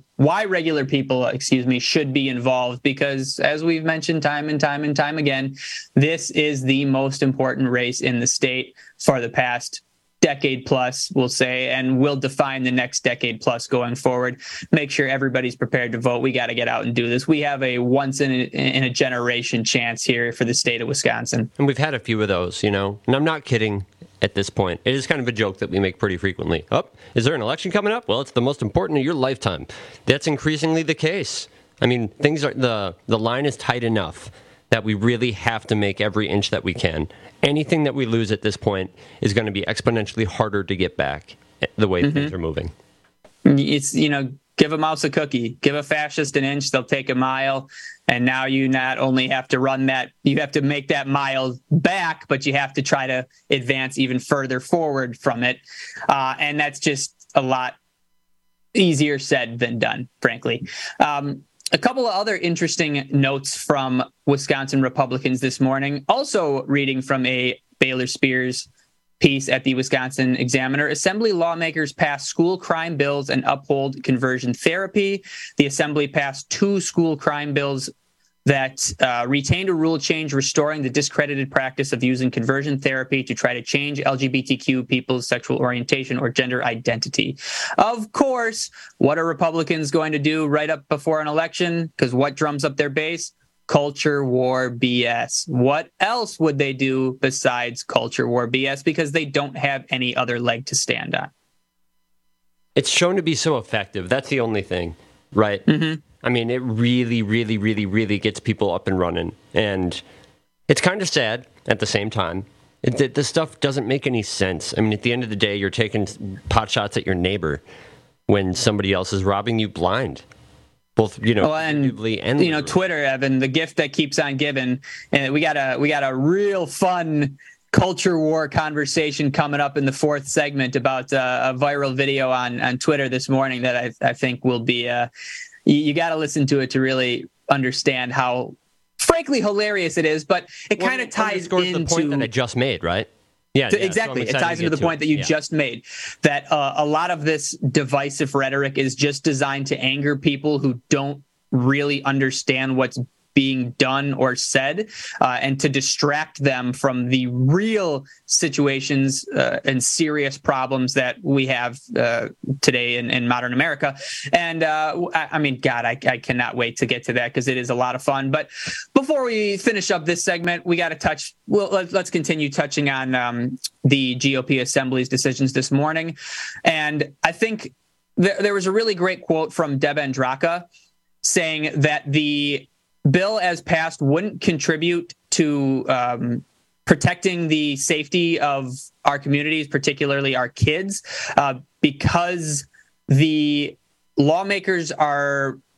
should be involved. Because as we've mentioned time and time again, this is the most important race in the state for the past decade plus, we'll say, and will define the next decade plus going forward. Make sure everybody's prepared to vote. We got to get out and do this. We have a once in a generation chance here for the state of Wisconsin. And we've had a few of those, and I'm not kidding. At this point, it is kind of a joke that we make pretty frequently. Is there an election coming up? Well, it's the most important of your lifetime. That's increasingly the case. I mean, things are the line is tight enough that we really have to make every inch that we can. Anything that we lose at this point is going to be exponentially harder to get back the way things are moving. It's, give a mouse a cookie, give a fascist an inch, they'll take a mile. And now you not only have to run that, you have to make that mile back, but you have to try to advance even further forward from it. And that's just a lot easier said than done, frankly. A couple of other interesting notes from Wisconsin Republicans this morning. Also reading from a Baylor Spears piece at the Wisconsin Examiner. Assembly lawmakers passed school crime bills and uphold conversion therapy. The Assembly passed 2 school crime bills that retained a rule change restoring the discredited practice of using conversion therapy to try to change LGBTQ people's sexual orientation or gender identity. Of course, what are Republicans going to do right up before an election? Because what drums up their base? Culture war BS. What else would they do besides culture war BS? Because they don't have any other leg to stand on. It's shown to be so effective. That's the only thing, right? Mm-hmm. I mean, it really, really, really, really gets people up and running. And it's kind of sad at the same time. This stuff doesn't make any sense. I mean, at the end of the day, you're taking pot shots at your neighbor when somebody else is robbing you blind. Both, and Twitter, Evan, the gift that keeps on giving. And we got a real fun culture war conversation coming up in the 4th segment about a viral video on Twitter this morning that I think will be, you got to listen to it to really understand how frankly hilarious it is, but it kind of ties into the point that I just made, right? Yeah, exactly. So it ties into the point that you just made, that a lot of this divisive rhetoric is just designed to anger people who don't really understand what's being done or said, and to distract them from the real situations and serious problems that we have today in modern America. And I mean, God, I cannot wait to get to that because it is a lot of fun. But before we finish up this segment, we got to touch. Well, let's continue touching on the GOP Assembly's decisions this morning. And I think there was a really great quote from Deb Andraka saying that the bill as passed wouldn't contribute to protecting the safety of our communities, particularly our kids, because the lawmakers are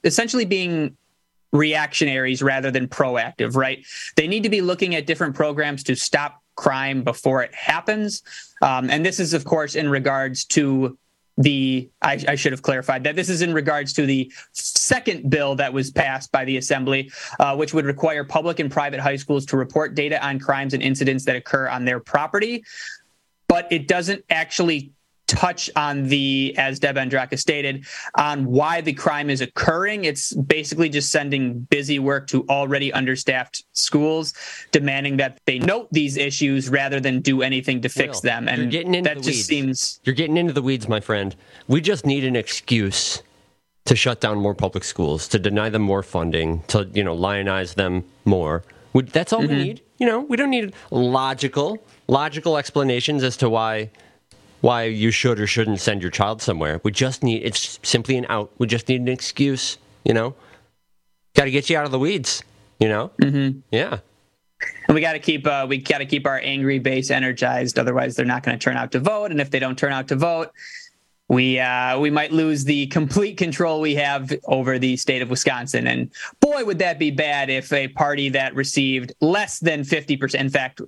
essentially being reactionaries rather than proactive, right? They need to be looking at different programs to stop crime before it happens. And this is, of course, in regards to I should have clarified that this is in regards to the second bill that was passed by the Assembly, which would require public and private high schools to report data on crimes and incidents that occur on their property. But it doesn't actually touch on as Deb Andraka stated, on why the crime is occurring. It's basically just sending busy work to already understaffed schools, demanding that they note these issues rather than do anything to fix them. And that just seems... You're getting into the weeds, my friend. We just need an excuse to shut down more public schools, to deny them more funding, to, lionize them more. That's all we need. We don't need logical explanations as to why you should or shouldn't send your child somewhere. It's simply an out. We just need an excuse, Got to get you out of the weeds, Mm-hmm. Yeah. And we got to keep our angry base energized. Otherwise, they're not going to turn out to vote. And if they don't turn out to vote, we might lose the complete control we have over the state of Wisconsin. And boy, would that be bad if a party that received less than 50%, in fact,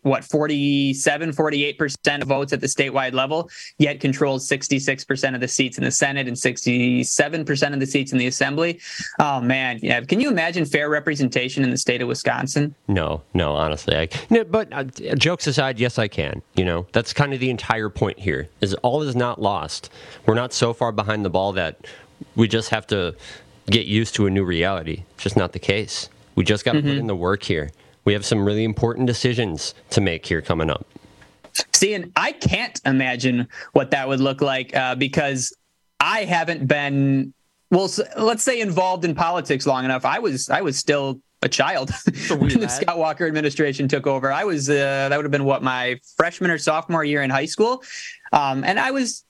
48% of votes at the statewide level, yet controls 66% of the seats in the Senate and 67% of the seats in the Assembly. Oh, man. Yeah. Can you imagine fair representation in the state of Wisconsin? No, honestly. But jokes aside, yes, I can. That's kind of the entire point here, is all is not lost. We're not so far behind the ball that we just have to get used to a new reality. It's just not the case. We just got to put in the work here. We have some really important decisions to make here coming up. See, and I can't imagine what that would look like because I haven't been, let's say involved in politics long enough. I was still a child when the Scott Walker administration took over. I was, that would have been my freshman or sophomore year in high school. And I was,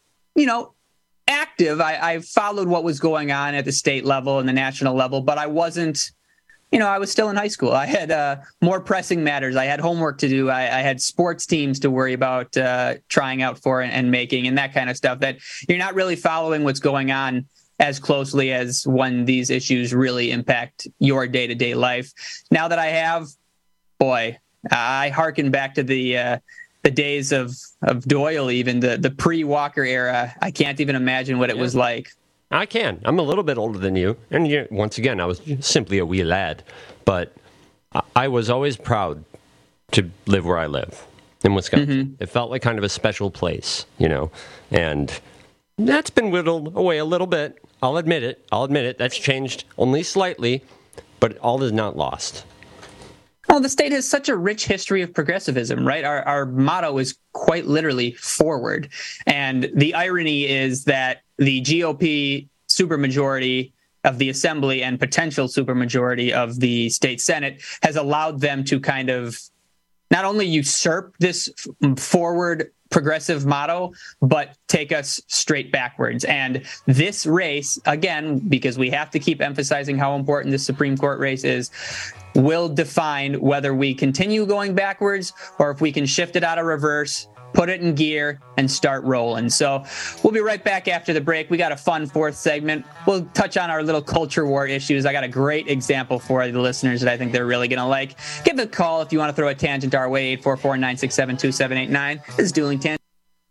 active. I followed what was going on at the state level and the national level, but I wasn't, I was still in high school. I had more pressing matters. I had homework to do. I had sports teams to worry about trying out for and making and that kind of stuff that you're not really following what's going on as closely as when these issues really impact your day-to-day life. Now that I have, boy, I hearken back to the days of Doyle, even the pre-Walker era. I can't even imagine what it was like. I can. I'm a little bit older than you. And once again, I was simply a wee lad. But I was always proud to live where I live in Wisconsin. It felt like kind of a special place, and that's been whittled away a little bit. I'll admit it. That's changed only slightly, but all is not lost. Well, the state has such a rich history of progressivism, right? Our motto is quite literally forward. And the irony is that the GOP supermajority of the Assembly and potential supermajority of the state Senate has allowed them to kind of not only usurp this forward progressive motto, but take us straight backwards. And this race, again, because we have to keep emphasizing how important this Supreme Court race is, will define whether we continue going backwards or if we can shift it out of reverse, put it in gear, and start rolling. So we'll be right back after the break. We got a fun fourth segment. We'll touch on our little culture war issues. I got a great example for the listeners that I think they're really going to like. Give a call if you want to throw a tangent our way, 844-967-2789. This is Dueling Tangent.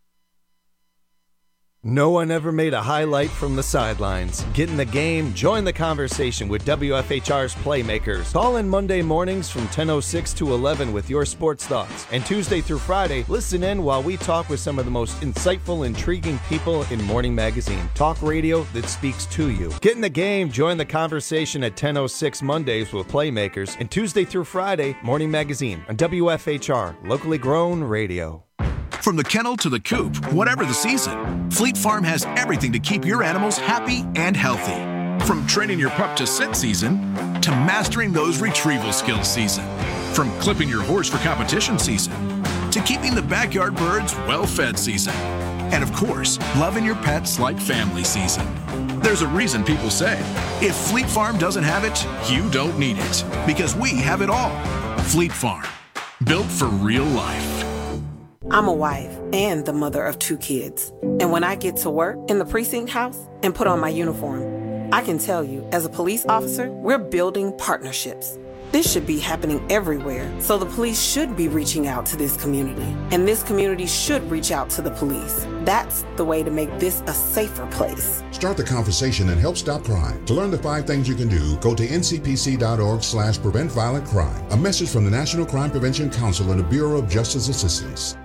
No one ever made a highlight from the sidelines. Get in the game, join the conversation with WFHR's Playmakers. Call in Monday mornings from 10:06 to 11 with your sports thoughts. And Tuesday through Friday, listen in while we talk with some of the most insightful, intriguing people in Morning Magazine. Talk radio that speaks to you. Get in the game, join the conversation at 10:06 Mondays with Playmakers. And Tuesday through Friday, Morning Magazine on WFHR, locally grown radio. From the kennel to the coop, whatever the season, Fleet Farm has everything to keep your animals happy and healthy. From training your pup to sit season, to mastering those retrieval skills season. From clipping your horse for competition season, to keeping the backyard birds well-fed season. And of course, loving your pets like family season. There's a reason people say, if Fleet Farm doesn't have it, you don't need it. Because we have it all. Fleet Farm, built for real life. I'm a wife and the mother of 2 kids. And when I get to work in the precinct house and put on my uniform, I can tell you, as a police officer, we're building partnerships. This should be happening everywhere, so the police should be reaching out to this community, and this community should reach out to the police. That's the way to make this a safer place. Start the conversation and help stop crime. To learn the 5 things you can do, go to ncpc.org/prevent violent crime. A message from the National Crime Prevention Council and the Bureau of Justice Assistance.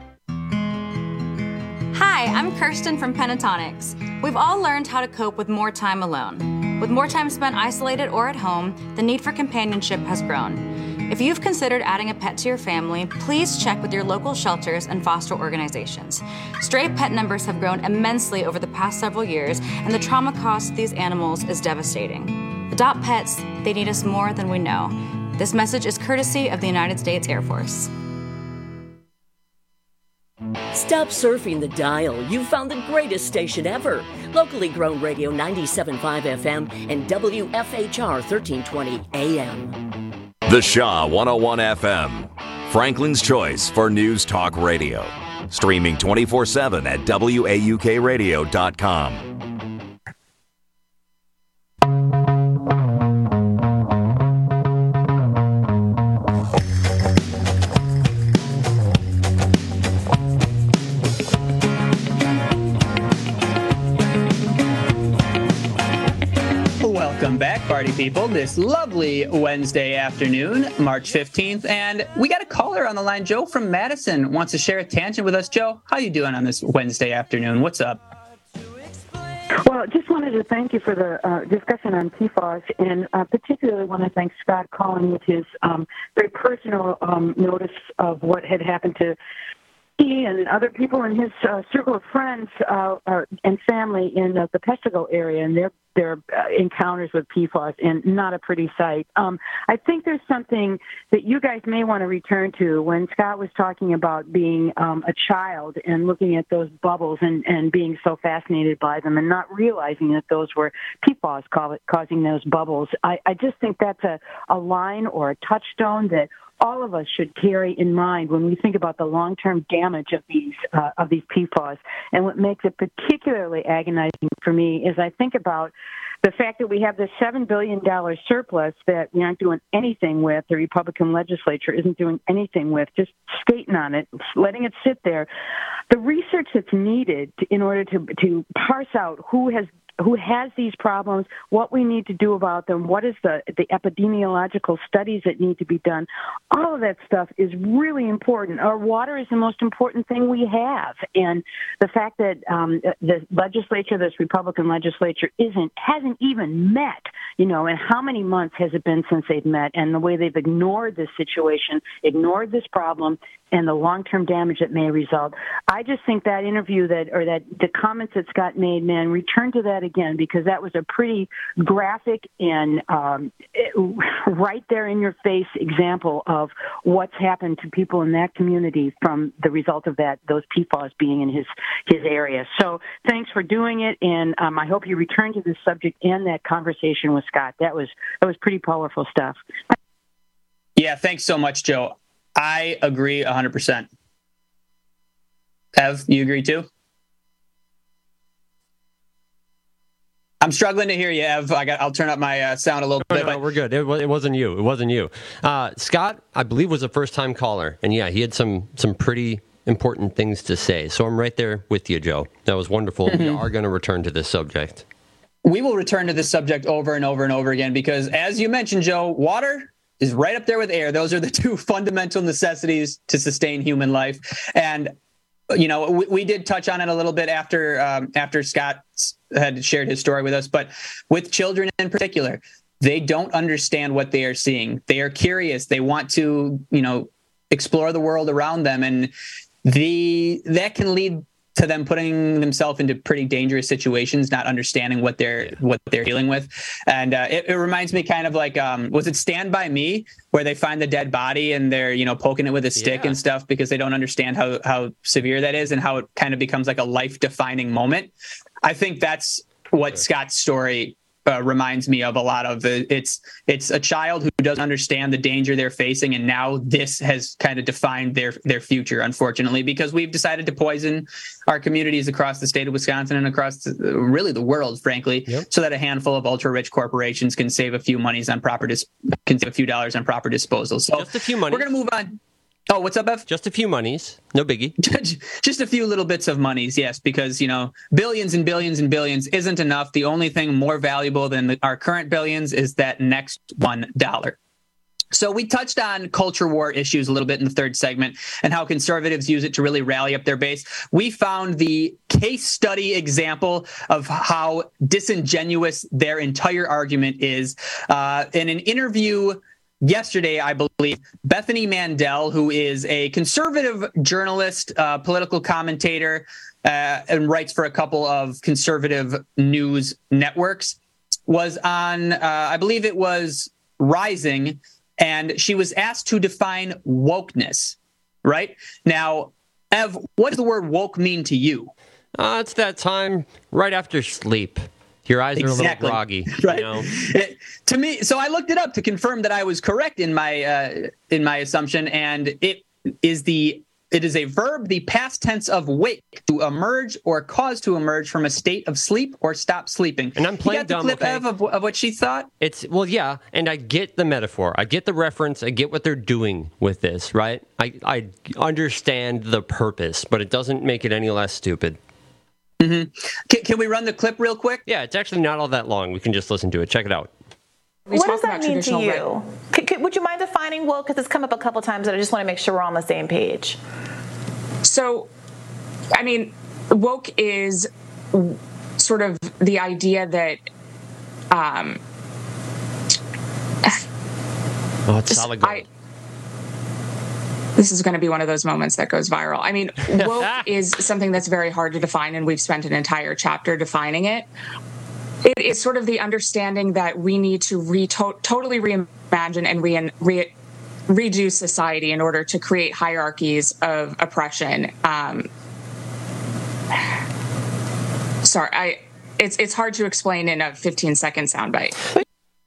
Hi, I'm Kirsten from Pentatonics. We've all learned how to cope with more time alone. With more time spent isolated or at home, the need for companionship has grown. If you've considered adding a pet to your family, please check with your local shelters and foster organizations. Stray pet numbers have grown immensely over the past several years, and the trauma caused to these animals is devastating. Adopt pets, they need us more than we know. This message is courtesy of the United States Air Force. Stop surfing the dial. You've found the greatest station ever. Locally grown radio 97.5 FM and WFHR 1320 AM. The Shaw 101 FM. Franklin's choice for news talk radio. Streaming 24/7 at WAUKradio.com. Welcome back, party people, this lovely Wednesday afternoon, March 15th. And we got a caller on the line. Joe from Madison wants to share a tangent with us. Joe, how you doing on this Wednesday afternoon? What's up? Well, just wanted to thank you for the discussion on PFAS, and particularly want to thank Scott calling with his very personal notice of what had happened to he and other people in his circle of friends and family in the Peshtigo area and their encounters with PFAS, and not a pretty sight. I think there's something that you guys may want to return to when Scott was talking about being a child and looking at those bubbles and being so fascinated by them and not realizing that those were PFAS causing those bubbles. I just think that's a line or a touchstone that all of us should carry in mind when we think about the long-term damage of these PFAS. And what makes it particularly agonizing for me is I think about the fact that we have this $7 billion surplus that we aren't doing anything with, the Republican legislature isn't doing anything with, just skating on it, letting it sit there. The research that's needed in order to parse out who has these problems, what we need to do about them, what is the epidemiological studies that need to be done. All of that stuff is really important. Our water is the most important thing we have. And the fact that the legislature, this Republican legislature, hasn't even met, and how many months has it been since they've met, and the way they've ignored this situation, ignored this problem, and the long-term damage that may result. I just think that interview the comments that Scott made, man, return to that again, because that was a pretty graphic and right there in your face example of what's happened to people in that community from the result of those PFAS being in his area. So thanks for doing it, and I hope you return to this subject and that conversation with Scott. That was pretty powerful stuff. Yeah, thanks so much, Joe. I agree 100%. Ev, you agree too? I'm struggling to hear you, Ev. I'll turn up my sound a little bit. No, we're good. It wasn't you. It wasn't you. Scott, I believe, was a first-time caller. And, yeah, he had some pretty important things to say. So I'm right there with you, Joe. That was wonderful. Mm-hmm. We are going to return to this subject. We will return to this subject over and over and over again because, as you mentioned, Joe, water is right up there with air. Those are the two fundamental necessities to sustain human life. And, we did touch on it a little bit after Scott had shared his story with us, but with children in particular, they don't understand what they are seeing. They are curious. They want to, explore the world around them. And that can lead to them putting themselves into pretty dangerous situations, not understanding what they're dealing with. And it reminds me kind of like, was it Stand By Me, where they find the dead body and they're, poking it with a stick and stuff because they don't understand how severe that is and how it kind of becomes like a life-defining moment. I think that's what Scott's story reminds me of a lot of. It's a child who doesn't understand the danger they're facing, and now this has kind of defined their future, unfortunately, because we've decided to poison our communities across the state of Wisconsin and across really the world, frankly, so that a handful of ultra-rich corporations can save a few dollars on proper disposal. So just a few monies. We're going to move on. Oh, what's up, Ev? Just a few monies. No biggie. Just a few little bits of monies, yes, because, billions and billions and billions isn't enough. The only thing more valuable than our current billions is that next $1. So we touched on culture war issues a little bit in the third segment and how conservatives use it to really rally up their base. We found the case study example of how disingenuous their entire argument is in an interview yesterday, I believe. Bethany Mandel, who is a conservative journalist, political commentator, and writes for a couple of conservative news networks, was on, I believe it was Rising, and she was asked to define wokeness, right? Now, Ev, what does the word woke mean to you? It's that time right after sleep. Your eyes are a little groggy, right? To me, so I looked it up to confirm that I was correct in my assumption, and it is a verb, the past tense of wake, to emerge or cause to emerge from a state of sleep or stop sleeping. And I'm playing dumb. You got the clip, Ev, of what she thought? Yeah, and I get the metaphor, I get the reference, I get what they're doing with this, right? I understand the purpose, but it doesn't make it any less stupid. Mm-hmm. Can we run the clip real quick? Yeah, it's actually not all that long. We can just listen to it. Check it out. What does that mean to you? Would you mind defining woke? Because it's come up a couple times, and I just want to make sure we're on the same page. So, I mean, woke is sort of the idea that it's solid gold. This is going to be one of those moments that goes viral. I mean, woke is something that's very hard to define, and we've spent an entire chapter defining it. It is sort of the understanding that we need to totally reimagine and redo society in order to create hierarchies of oppression. It's hard to explain in a 15-second soundbite.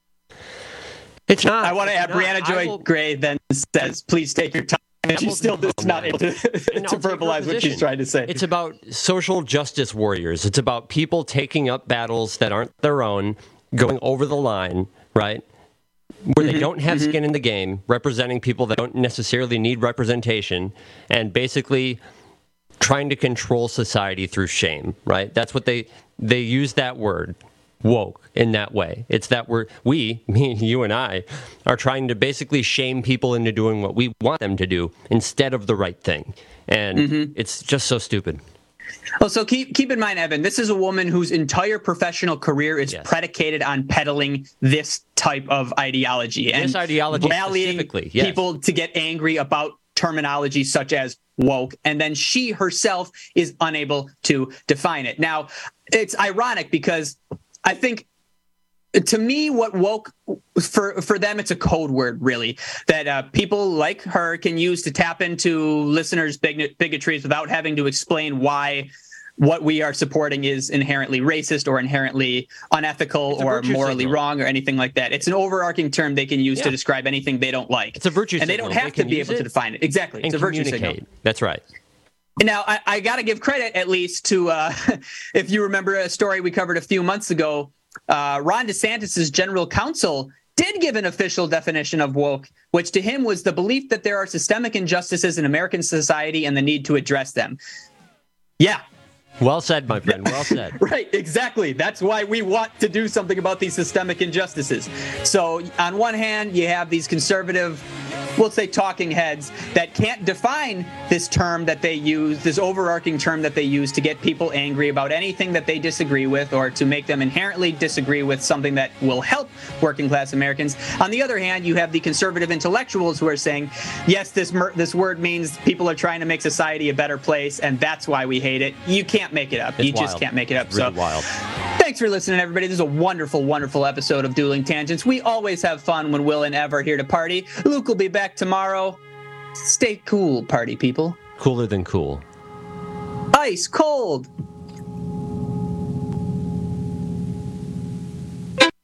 It's not. I want to add Brianna Joy Gray then says, please take your time. And she's still not able to verbalize what she's trying to say. It's about social justice warriors. It's about people taking up battles that aren't their own, going over the line, right? Where they don't have skin in the game, representing people that don't necessarily need representation, and basically trying to control society through shame, right? That's what they use that word, woke, in that way. It's that me, you and I, are trying to basically shame people into doing what we want them to do instead of the right thing. And it's just so stupid. Oh, so keep in mind, Evan, this is a woman whose entire professional career is predicated on peddling this type of ideology. And this ideology rallying people to get angry about terminology such as woke, and then she herself is unable to define it. Now, it's ironic because I think, to me, what woke, for them, it's a code word, really, that people like her can use to tap into listeners' bigotries without having to explain why what we are supporting is inherently racist or inherently unethical or morally wrong or anything like that. It's an overarching term they can use to describe anything they don't like. It's a virtue signal. And they don't have to be able to define it. Exactly. It's a virtue signal. That's right. Now, I got to give credit, at least, to, if you remember a story we covered a few months ago, Ron DeSantis' general counsel did give an official definition of woke, which to him was the belief that there are systemic injustices in American society and the need to address them. Yeah. Well said, my friend. Well said. Right, exactly. That's why we want to do something about these systemic injustices. So on one hand, you have these conservative, we'll say talking heads that can't define this term that they use, this overarching term that they use to get people angry about anything that they disagree with or to make them inherently disagree with something that will help working class Americans. On the other hand, you have the conservative intellectuals who are saying, yes, this word means people are trying to make society a better place, and that's why we hate it. You can't make it up. It's you wild. Just can't make it up. It's really wild. Thanks for listening, everybody. This is a wonderful, wonderful episode of Dueling Tangents. We always have fun when Will and Ev are here to party. Luke will be back tomorrow. Stay cool, party people. Cooler than cool. Ice cold.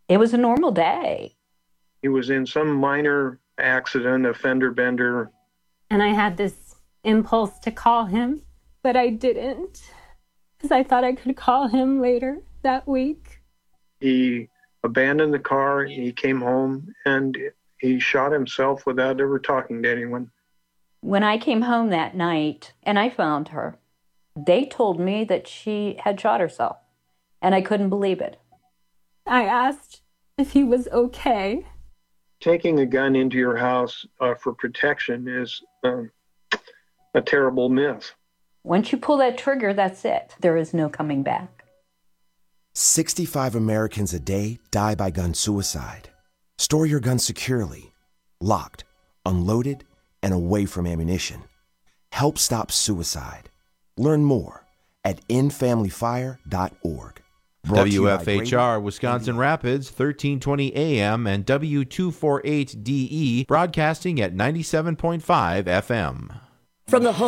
It was a normal day. He was in some minor accident, a fender bender. And I had this impulse to call him, but I didn't, because I thought I could call him later that week. He abandoned the car, he came home, and he shot himself without ever talking to anyone. When I came home that night and I found her, they told me that she had shot herself, and I couldn't believe it. I asked if he was okay. Taking a gun into your house for protection is a terrible myth. Once you pull that trigger, that's it. There is no coming back. 65 Americans a day die by gun suicide. Store your gun securely, locked, unloaded, and away from ammunition. Help stop suicide. Learn more at endfamilyfire.org. WFHR Wisconsin Rapids, 1320 AM and W248DE, broadcasting at 97.5 FM. From the home